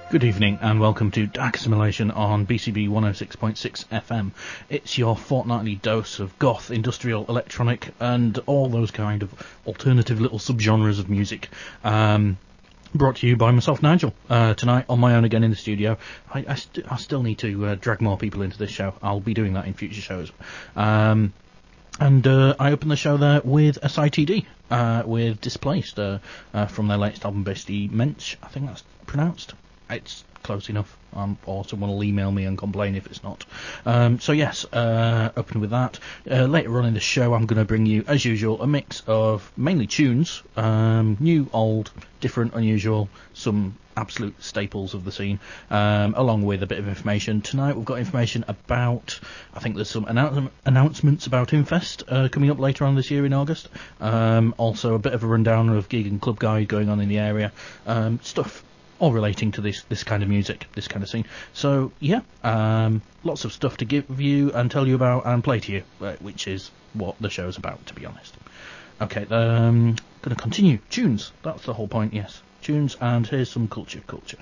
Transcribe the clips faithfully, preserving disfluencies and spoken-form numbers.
Good evening and welcome to Dark Assimilation on B C B one oh six point six F M. It's your fortnightly dose of goth, industrial, electronic and all those kind of alternative little subgenres of music. Um, brought to you by myself, Nigel. Uh, tonight on my own again in the studio. I, I, st- I still need to uh, drag more people into this show. I'll be doing that in future shows. Um, and uh, I open the show there with S I T D, uh, with Displaced, uh, uh, from their latest album, Bestie Mensch, I think that's pronounced. It's close enough, um, or someone will email me and complain if it's not. Um, so yes, uh, open with that. Uh, later on in the show I'm going to bring you, as usual, a mix of mainly tunes, um, new, old, different, unusual, some absolute staples of the scene, um, along with a bit of information. Tonight we've got information about, I think there's some announce- announcements about Infest uh, coming up later on this year in August. Um, also a bit of a rundown of Gig and Club Guide going on in the area. Um, stuff all relating to this this kind of music, this kind of scene. So, yeah, um, lots of stuff to give you and tell you about and play to you, uh, which is what the show's about, to be honest. Okay, um, going to continue. Tunes, that's the whole point, yes. Tunes, and here's some culture, culture.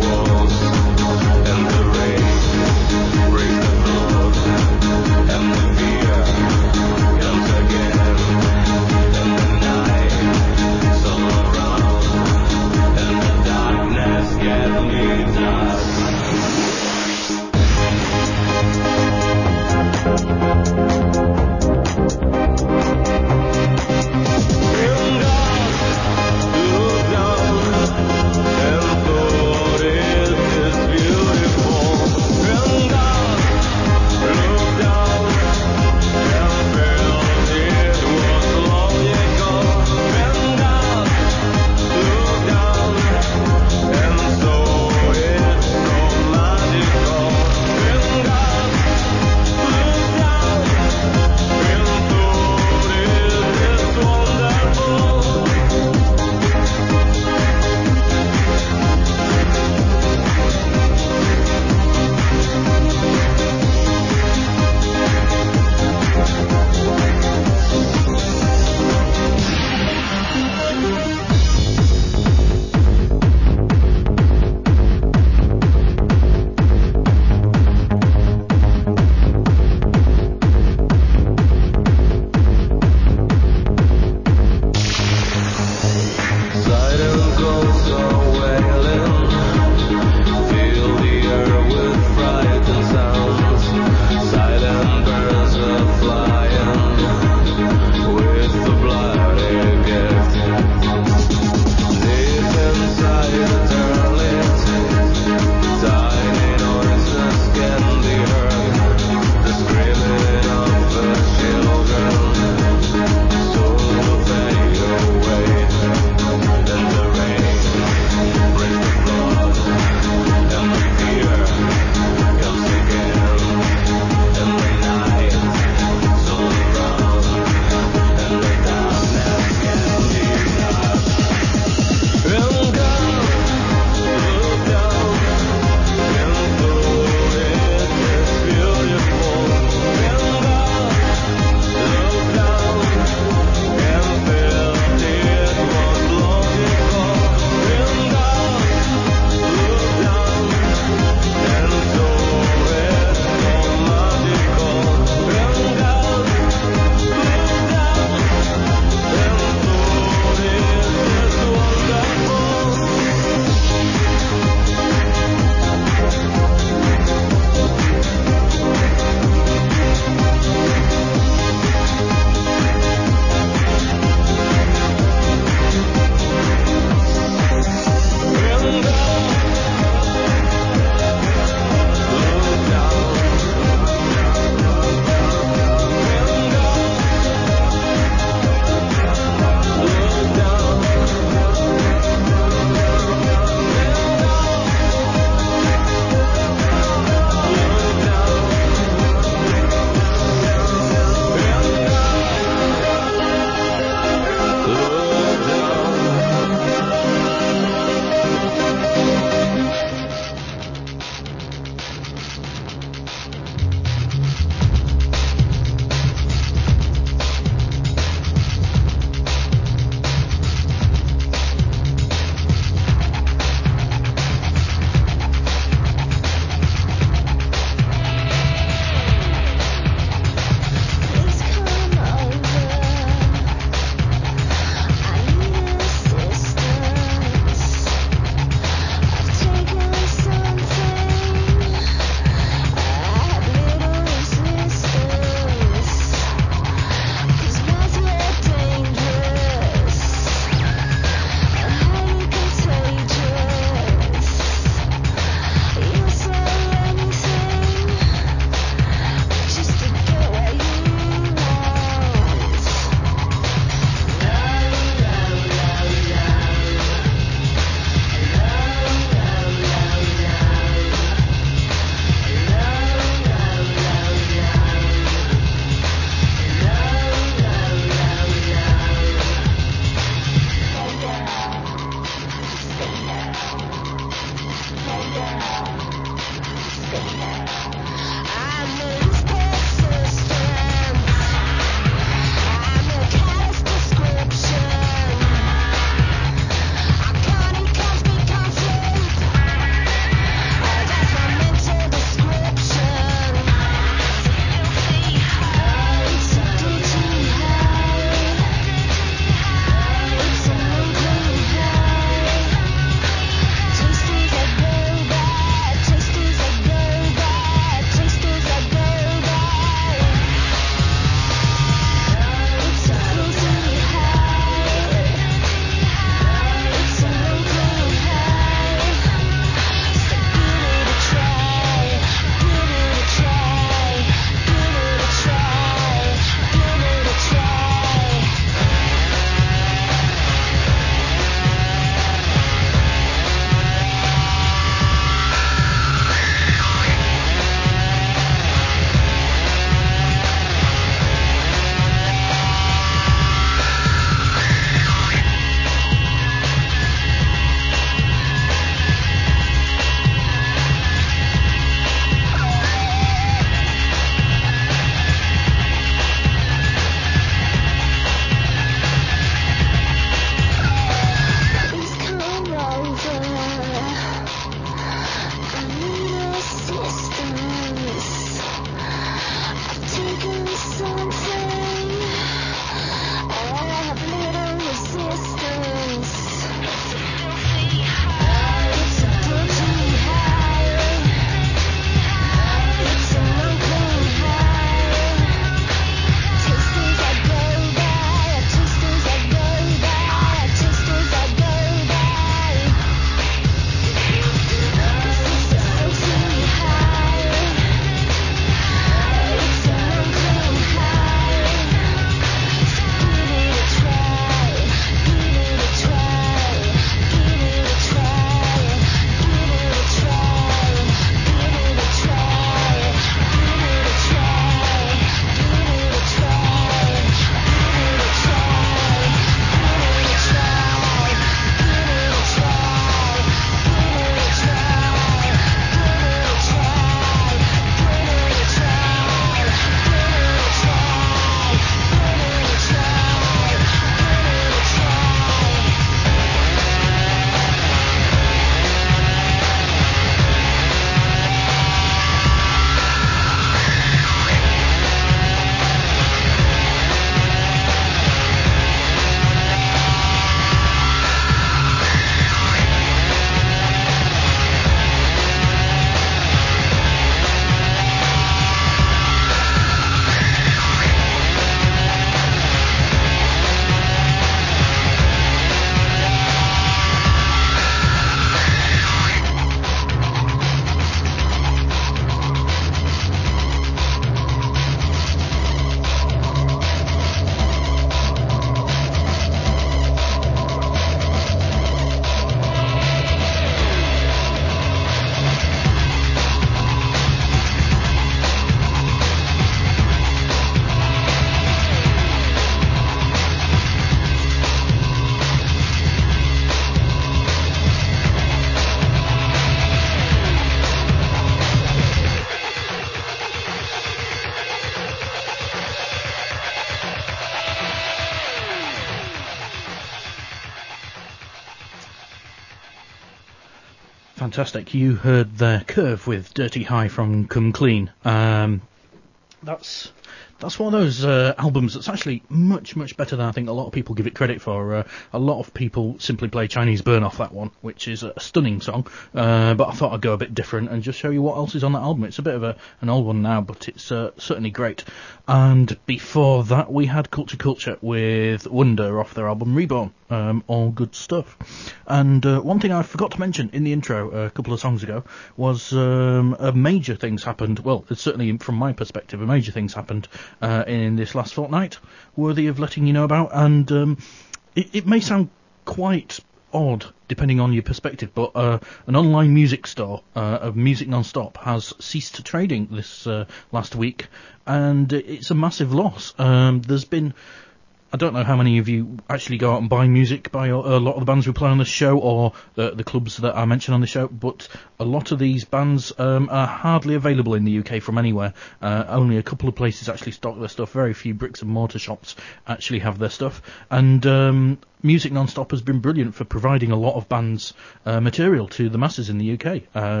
Fantastic. You heard their Curve with Dirty High from Come Clean. Um, that's that's one of those uh, albums that's actually much, much better than I think a lot of people give it credit for. Uh, a lot of people simply play Chinese Burn off that one, which is a stunning song, uh, but I thought I'd go a bit different and just show you what else is on that album. It's a bit of a, an old one now, but it's uh, certainly great. And before that, we had Culture Culture with Wonder off their album Reborn. Um, all good stuff. And uh, one thing I forgot to mention in the intro uh, a couple of songs ago was um, a major things happened. Well, it's certainly from my perspective, a major things happened uh, in this last fortnight, worthy of letting you know about. And um, it, it may sound quite odd depending on your perspective, but uh, an online music store uh, of Music Non-Stop has ceased trading this uh, last week, and it's a massive loss. Um, there's been I don't know how many of you actually go out and buy music by a lot of the bands we play on the show, or the, the clubs that I mention on the show, but a lot of these bands um, are hardly available in the U K from anywhere. Uh, only a couple of places actually stock their stuff. Very few bricks and mortar shops actually have their stuff. And um, Music Non-Stop has been brilliant for providing a lot of bands uh, material to the masses in the U K. Uh,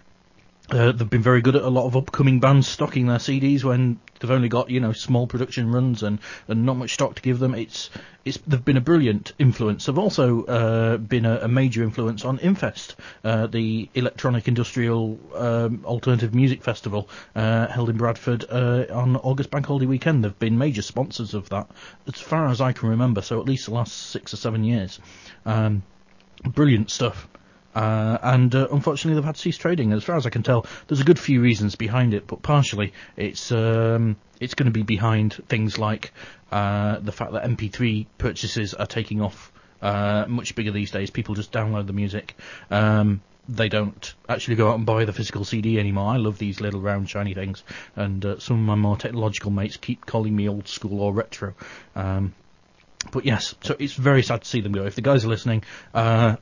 Uh, they've been very good at a lot of upcoming bands stocking their C Ds when they've only got, you know, small production runs and, and not much stock to give them. It's it's they've been a brilliant influence. They've also uh, been a, a major influence on Infest, uh, the electronic industrial um, alternative music festival uh, held in Bradford uh, on August Bank Holiday weekend. They've been major sponsors of that as far as I can remember, so at least the last six or seven years. Um, brilliant stuff. Uh, and uh, unfortunately they've had to cease trading. As far as I can tell, there's a good few reasons behind it, but partially it's um, it's going to be behind things like uh, the fact that M P three purchases are taking off uh, much bigger these days. People just download the music. Um, they don't actually go out and buy the physical C D anymore. I love these little round shiny things, and uh, some of my more technological mates keep calling me old school or retro. Um, but yes, so it's very sad to see them go. If the guys are listening, uh,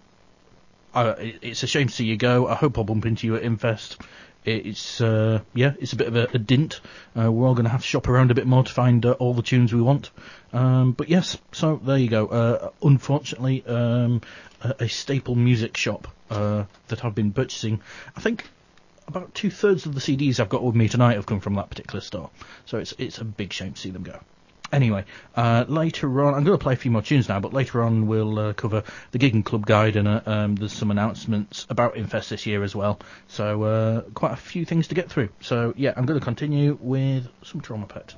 Uh, it's a shame to see you go. I hope I'll bump into you at Infest. It's, uh, yeah, it's a bit of a, a dint. Uh, we're all going to have to shop around a bit more to find uh, all the tunes we want. Um, but yes, so there you go. Uh, unfortunately, um, a, a staple music shop uh, that I've been purchasing, I think about two-thirds of the C Ds I've got with me tonight have come from that particular store. So it's it's a big shame to see them go. Anyway, uh, later on, I'm going to play a few more tunes now, but later on we'll uh, cover the Gig and Club Guide, and uh, um, there's some announcements about Infest this year as well. So uh, quite a few things to get through. So yeah, I'm going to continue with some Trauma Pet.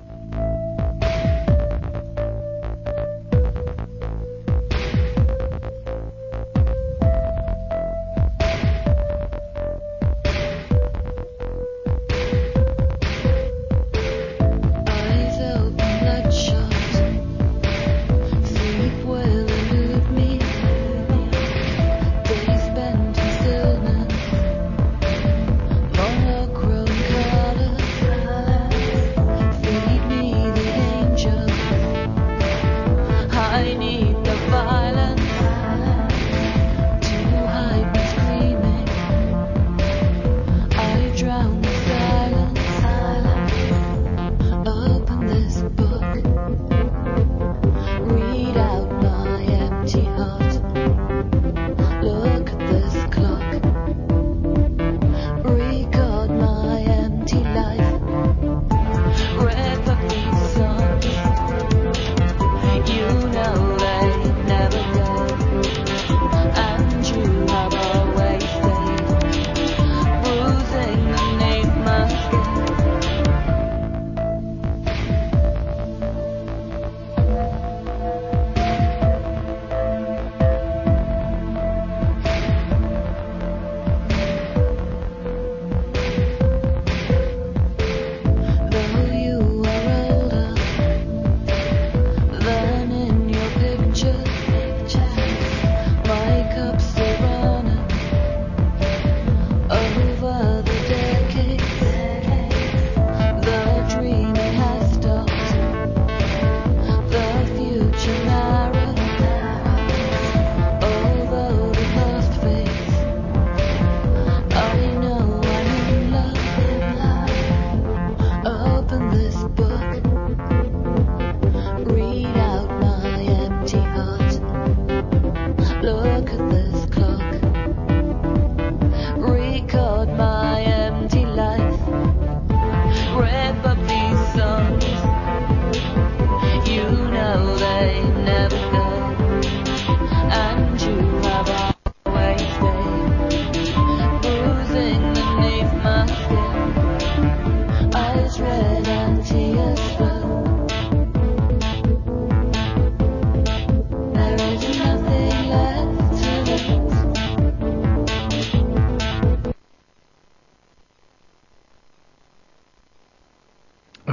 Feed me the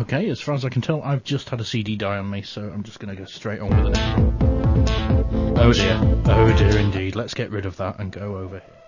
Okay, as far as I can tell, I've just had a C D die on me, so I'm just going to go straight on with the next one. Oh dear, oh dear indeed. Let's get rid of that and go over here.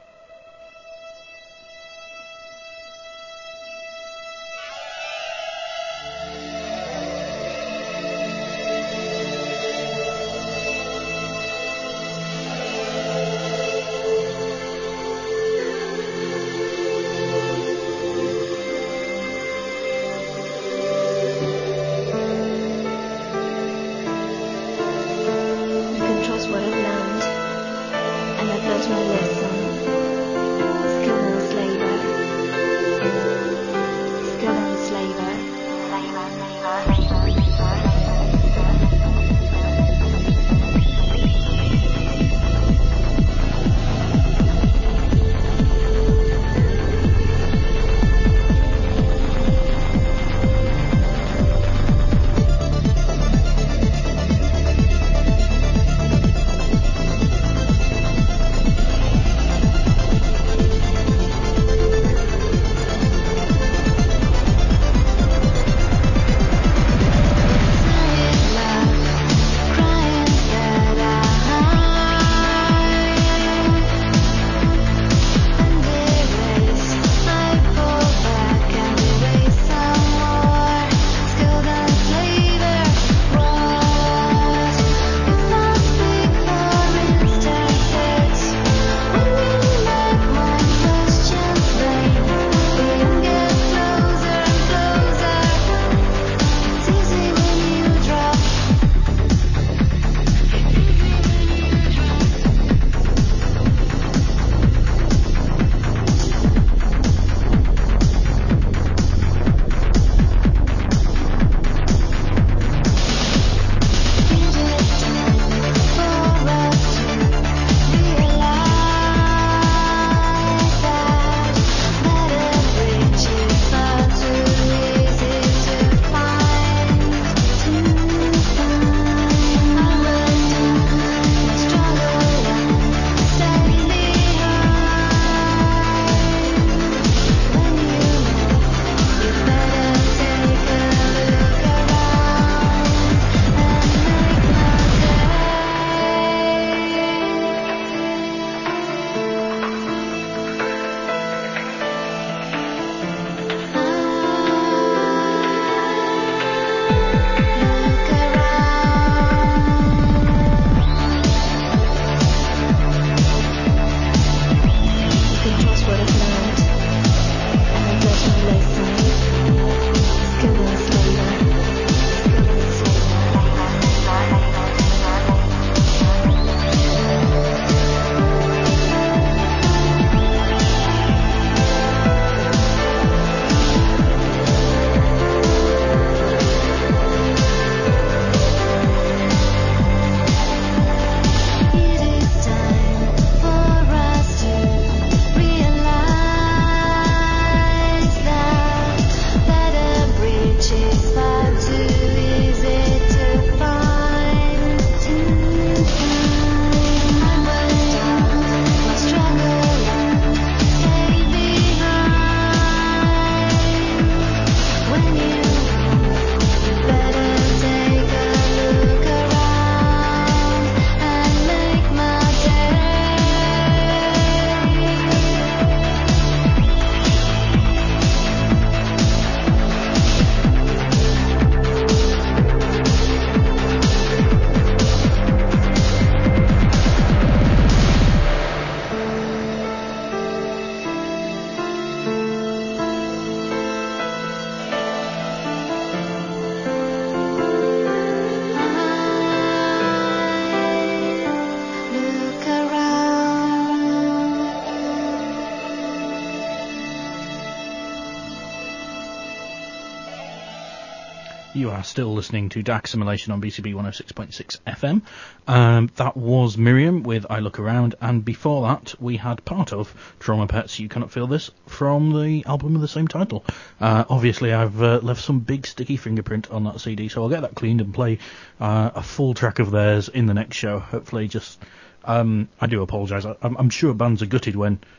You are still listening to Dark Assimilation on B C B one oh six point six F M. Um, that was Miriam with I Look Around, and before that we had part of Trauma Pets, You Cannot Feel This, from the album of the same title. Uh, obviously I've uh, left some big sticky fingerprint on that C D, so I'll get that cleaned and play uh, a full track of theirs in the next show. Hopefully just... Um, I do apologise. I'm, I'm sure bands are gutted when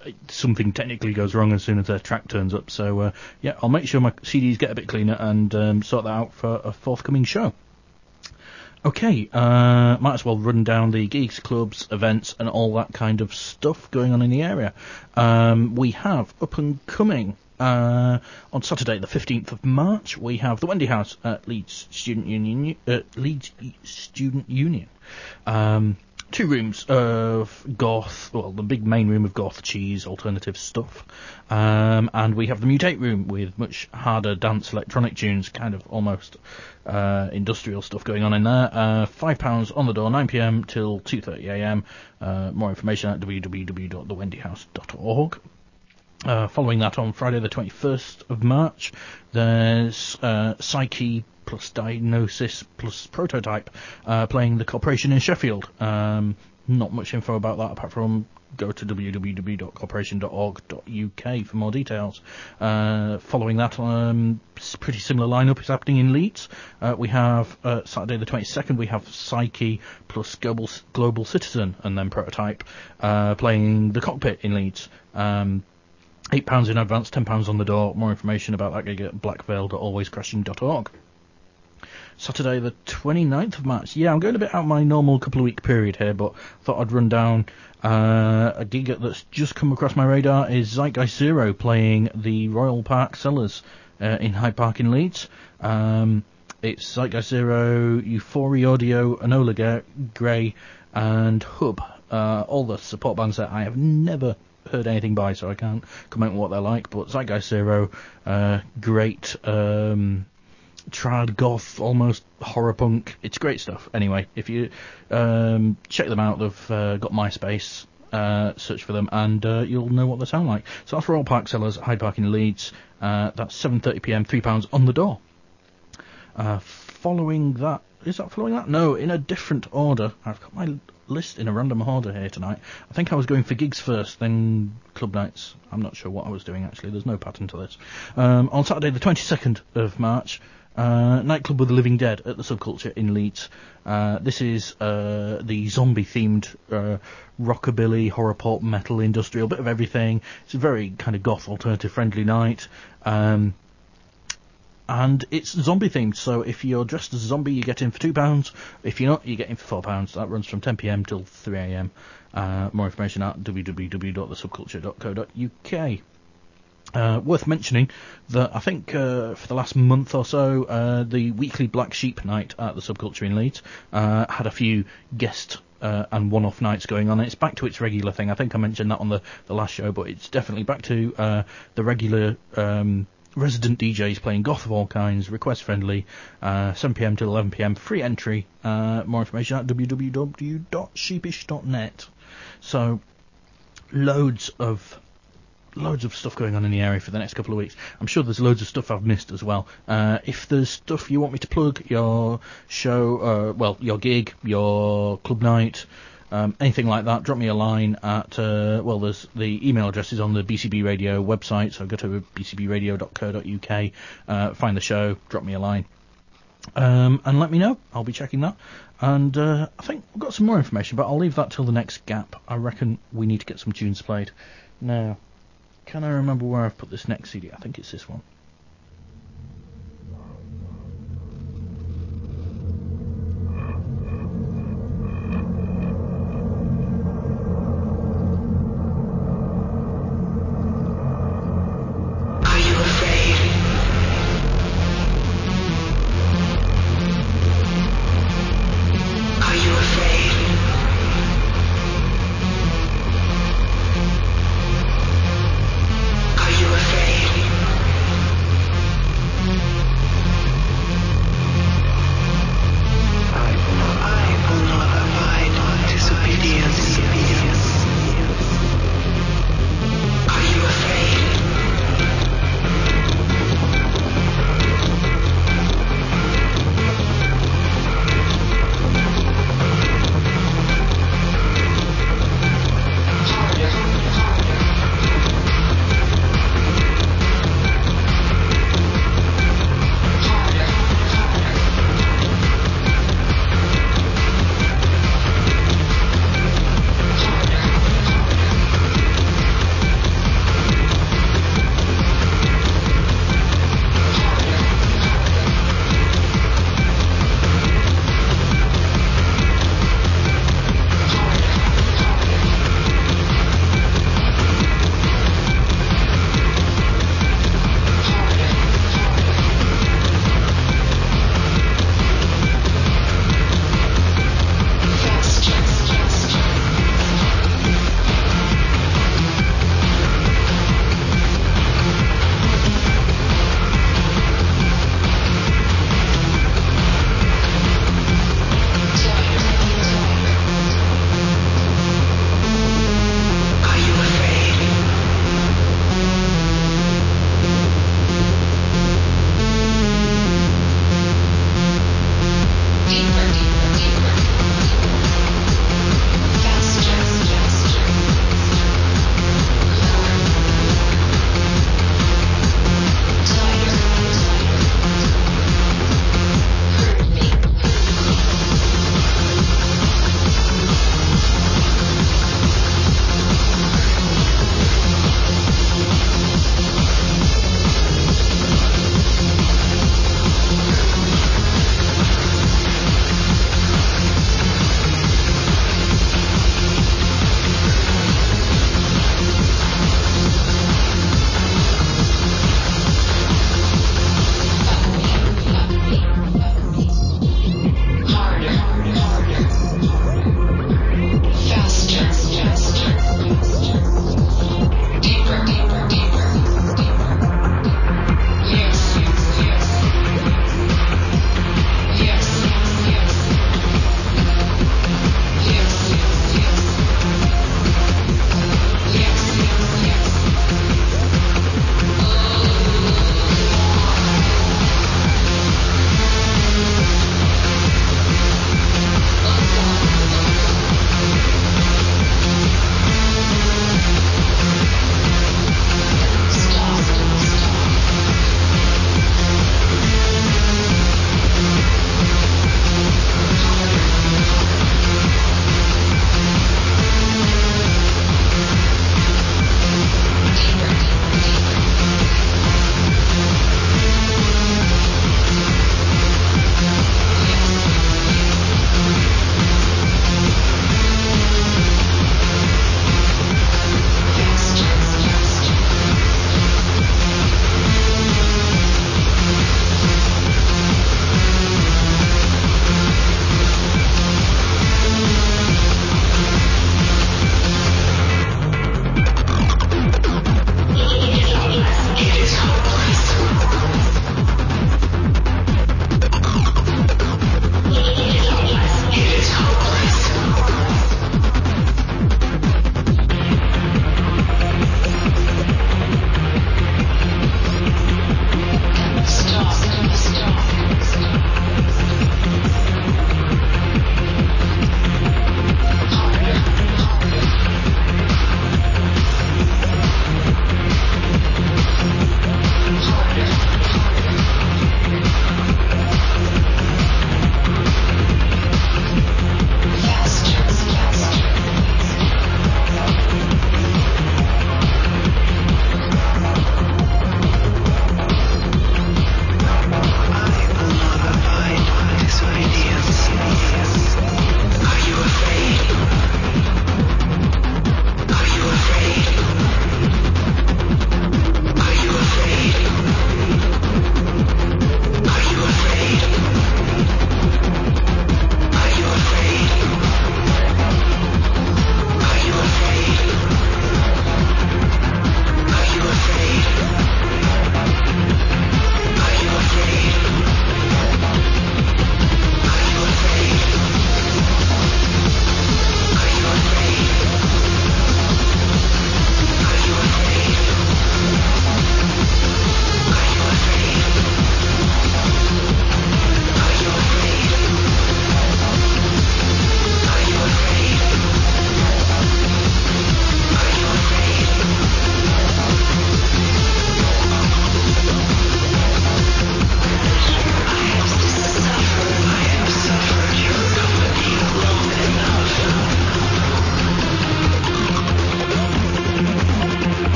something technically goes wrong as soon as their track turns up. So uh, yeah, I'll make sure my C Ds get a bit cleaner and um, sort that out for a forthcoming show. Okay, uh, might as well run down the gigs, clubs, events, and all that kind of stuff going on in the area. Um, we have up and coming uh, on Saturday, the fifteenth of March. We have the Wendy House at Leeds Student Union. Uh, Leeds Student Union. Um, Two rooms of goth, well, the big main room of goth, cheese, alternative stuff. Um, and we have the Mutate room with much harder dance electronic tunes, kind of almost uh, industrial stuff going on in there. Uh, five pounds on the door, nine p.m. till two thirty a.m. Uh, more information at w w w dot the wendy house dot org. Uh, following that, on Friday the twenty-first of March, there's uh, Psyche plus Diagnosis plus Prototype uh, playing the Corporation in Sheffield. Um, not much info about that apart from go to w w w dot corporation dot org dot u k for more details. Uh, following that, um, pretty similar lineup is happening in Leeds. Uh, we have uh, Saturday the twenty-second, we have Psyche plus Global, Global Citizen and then Prototype uh, playing the Cockpit in Leeds. Um, eight pounds in advance, ten pounds on the door. More information about that gig at blackveil dot always crashing dot org. Saturday the twenty-ninth of March. Yeah, I'm going a bit out of my normal couple of week period here, but thought I'd run down uh, a gig that's just come across my radar. Is Zeitgeist Zero playing the Royal Park Cellars uh, in Hyde Park in Leeds. Um, it's Zeitgeist Zero, Euphoria Audio, Enola Grey and Hub. Uh, all the support bands that I have never heard anything by, so I can't comment on what they're like, but Zeitgeist Zero, uh, great um, trad goth, almost horror punk, it's great stuff. Anyway, if you um, check them out, they've uh, got MySpace, uh, search for them and uh, you'll know what they sound like. So that's Royal Park Cellars, Hyde Park in Leeds. Uh, that's seven thirty p.m, three pounds on the door. Uh, following that, is that following that? No, in a different order. I've got my list in a random order here tonight. I think I was going for gigs first, then club nights. I'm not sure what I was doing actually. There's no pattern to this. Um, on Saturday the twenty-second of March, uh, Nightclub with the Living Dead at the Subculture in Leeds. Uh, this is uh, the zombie-themed uh, rockabilly, horror pop, metal, industrial, bit of everything. It's a very kind of goth, alternative-friendly night. Um, And it's zombie themed, so if you're dressed as a zombie, you get in for two pounds. If you're not, you get in for four pounds. That runs from ten p.m. till three a.m. Uh, more information at w w w dot the subculture dot co dot u k. Uh, worth mentioning that I think uh, for the last month or so, uh, the weekly Black Sheep night at the Subculture in Leeds uh, had a few guest uh, and one-off nights going on. It's back to its regular thing. I think I mentioned that on the, the last show, but it's definitely back to uh, the regular Um, resident D Js playing goth of all kinds, request friendly, uh, seven p.m. till eleven p.m, free entry. Uh, more information at w w w dot sheepish dot net. So, loads of loads of stuff going on in the area for the next couple of weeks. I'm sure there's loads of stuff I've missed as well. Uh, if there's stuff you want me to plug, your show, uh, well, your gig, your club night, Um, anything like that, drop me a line at, uh, well, there's the email address is on the B C B Radio website, so go to b c b radio dot co dot u k, uh, find the show, drop me a line, um, and let me know. I'll be checking that. And uh, I think we've got some more information, but I'll leave that till the next gap. I reckon we need to get some tunes played. Now, can I remember where I've put this next C D? I think it's this one. Are you afraid?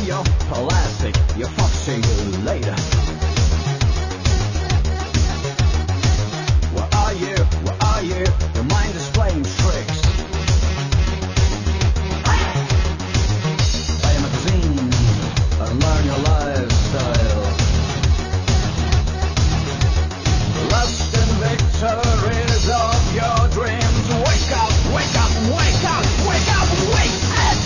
you're plastic, you're foxy, you later. Where are you? Where are you? Your mind is playing tricks. Buy a magazine and learn your lifestyle. Lust and victories of your dreams. Wake up, wake up, wake up, wake up, wake up!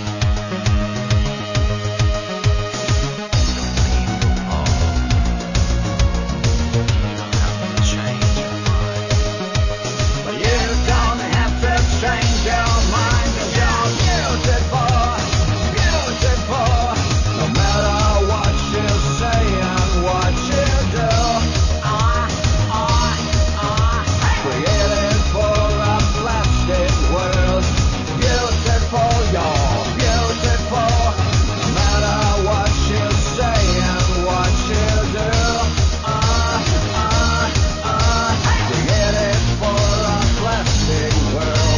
You don't have to change your mind, 'cause you're beautiful, beautiful. No matter what you say and what you do. I, I, I created for a plastic world. Beautiful, you're beautiful. No matter what you say and what you do. I, I, I created for a plastic world.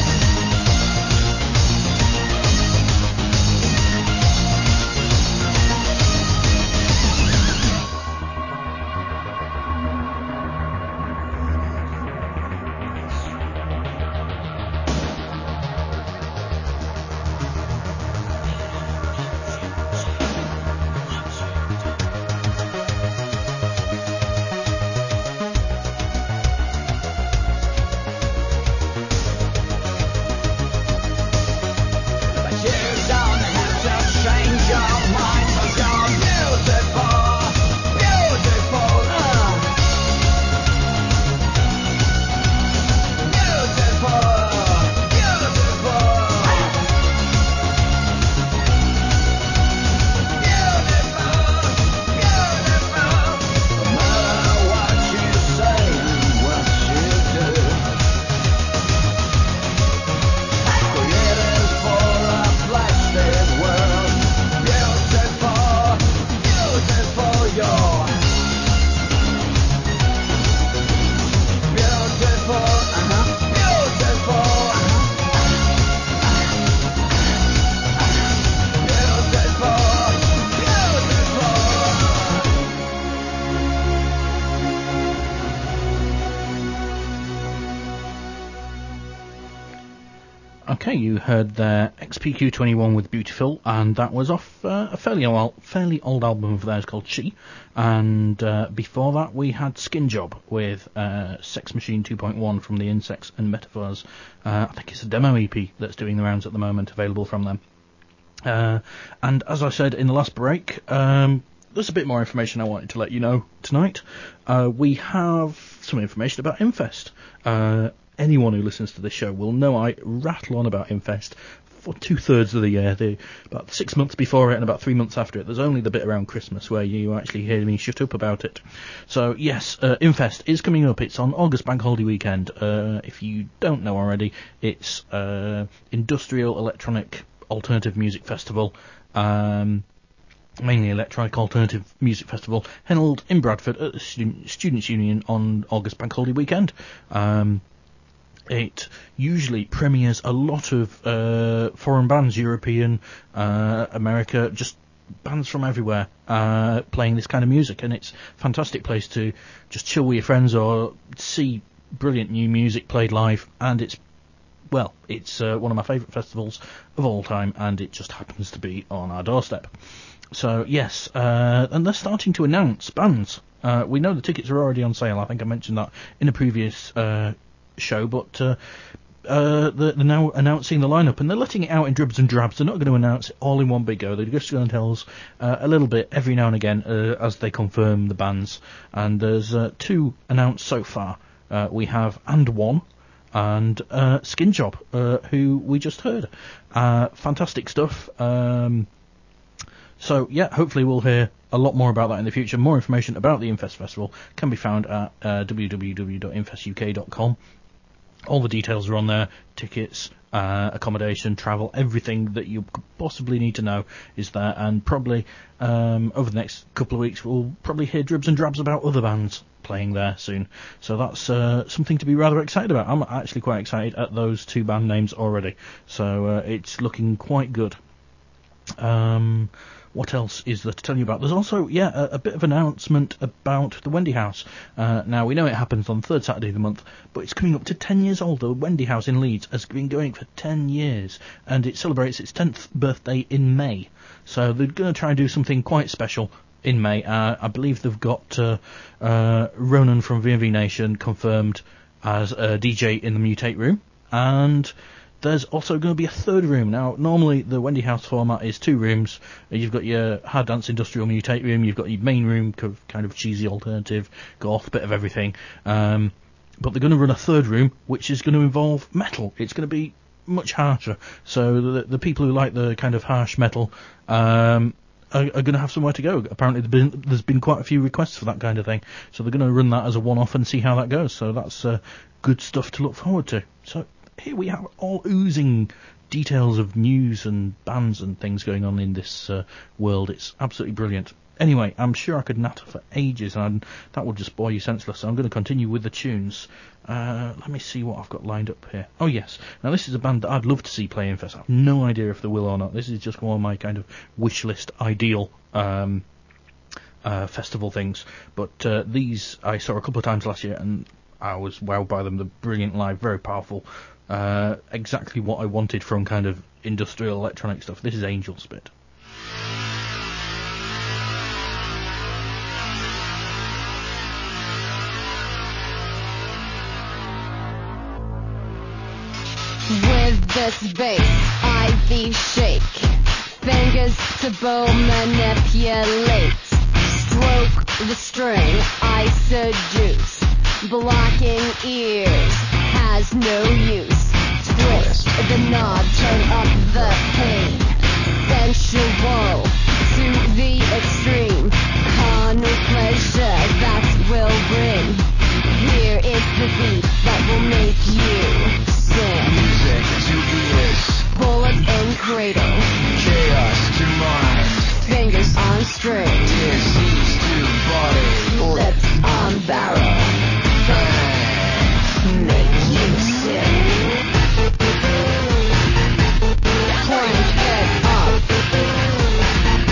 But you don't have to change your mind, 'cause you're beautiful, beautiful, uh. Beautiful, beautiful, beautiful, beautiful. No matter what you say and what you do. Created for a plastic world. Beautiful, beautiful, you're beautiful, uh-huh, beautiful, uh-huh, beautiful. Okay, you heard there X P Q twenty-one with Beautiful, and that was off uh, a fairly old, fairly old album of theirs called She. And uh, before that, we had Skin Job with uh, Sex Machine two point one from the Insects and Metaphors. Uh, I think it's a demo E P that's doing the rounds at the moment, available from them. Uh, and as I said in the last break, um, there's a bit more information I wanted to let you know tonight. Uh, we have some information about Infest. Uh, anyone who listens to this show will know I rattle on about Infest for two-thirds of the year. The, about six months before it and about three months after it. There's only the bit around Christmas where you actually hear me shut up about it. So, yes, uh, Infest is coming up. It's on August Bank Holiday weekend. Uh, if you don't know already, it's uh, Industrial Electronic Alternative Music Festival. Um... mainly electronic alternative music festival, held in Bradford at the Student, Students' Union on August Bank Holiday weekend. Um, it usually premieres a lot of uh, foreign bands, European, uh, America, just bands from everywhere uh, playing this kind of music, and it's a fantastic place to just chill with your friends or see brilliant new music played live, and it's well, it's uh, one of my favourite festivals of all time, and it just happens to be on our doorstep. So, yes, uh, and they're starting to announce bands. Uh, we know the tickets are already on sale. I think I mentioned that in a previous uh, show, but uh, uh, they're, they're now announcing the lineup, and they're letting it out in dribs and drabs. They're not going to announce it all in one big go. They're just going to tell us uh, a little bit every now and again uh, as they confirm the bands. And there's uh, two announced so far. Uh, we have And One and uh, Skin Job, uh, who we just heard. Uh, fantastic stuff. Um... So, yeah, hopefully we'll hear a lot more about that in the future. More information about the Infest Festival can be found at uh, w w w dot infest u k dot com. All the details are on there. Tickets, uh, accommodation, travel, everything that you could possibly need to know is there. And probably um, over the next couple of weeks we'll probably hear dribs and drabs about other bands playing there soon. So that's uh, something to be rather excited about. I'm actually quite excited at those two band names already. So uh, it's looking quite good. Um... what else is there to tell you about? There's also, yeah, a, a bit of announcement about the Wendy House. Uh, now, we know it happens on the third Saturday of the month, but it's coming up to ten years old. The Wendy House in Leeds has been going for ten years, and it celebrates its tenth birthday in May. So they're going to try and do something quite special in May. Uh, I believe they've got uh, uh, Ronan from V and V Nation confirmed as a D J in the Mutate room, and there's also going to be a third room. Now, normally the Wendy House format is two rooms. You've got your hard dance industrial Mutate room, you've got your main room, kind of cheesy alternative, goth, bit of everything. Um, but they're going to run a third room, which is going to involve metal. It's going to be much harsher. So the, the people who like the kind of harsh metal um, are, are going to have somewhere to go. Apparently there's been, there's been quite a few requests for that kind of thing. So they're going to run that as a one-off and see how that goes. So that's uh, good stuff to look forward to. So here we have all oozing details of news and bands and things going on in this uh, world. It's absolutely brilliant. Anyway, I'm sure I could natter for ages, and that would just bore you senseless, so I'm going to continue with the tunes. Uh, let me see what I've got lined up here. Oh, yes. Now, this is a band that I'd love to see play in Fest. I have no idea if they will or not. This is just one of my kind of wish list ideal um, uh, festival things. But uh, these I saw a couple of times last year, and I was wowed by them. They're brilliant live, very powerful. Uh, exactly what I wanted from kind of industrial electronic stuff. This is Angel Spit. With this bass, I be shake. Fingers to bow manipulate. Stroke the string, I seduce. Blocking ears has no use. Twist the knob, turn up the pain. Sensual to the extreme. Carnal pleasure that will bring. Here is the beat that will make you sing. Music to ears, Bullets in cradle, chaos to mind, fingers on string, disease to body, lips on barrel, bang. make you sing. Point it up,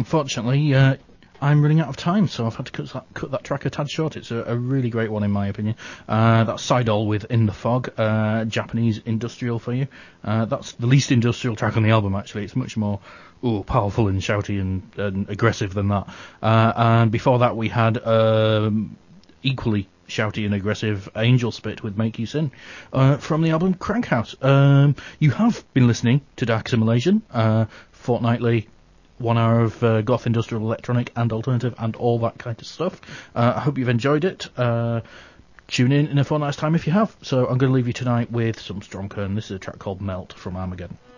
unfortunately, uh, I'm running out of time, so I've had to cut that, cut that track a tad short. It's a, a really great one, in my opinion. Uh, that's Sidol with In the Fog, uh, Japanese industrial for you. Uh, that's the least industrial track on the album, actually. It's much more ooh, powerful and shouty and, and aggressive than that. Uh, and before that, we had um, equally shouty and aggressive Angel Spit with Make You Sin uh, from the album Crankhouse. Um, you have been listening to Dark Assimilation, uh, fortnightly. One hour of uh, goth, industrial, electronic, and alternative, and all that kind of stuff. Uh, I hope you've enjoyed it. Uh, tune in in a fortnight's time if you have. So I'm going to leave you tonight with some Stromkern. This is a track called Melt from Armageddon.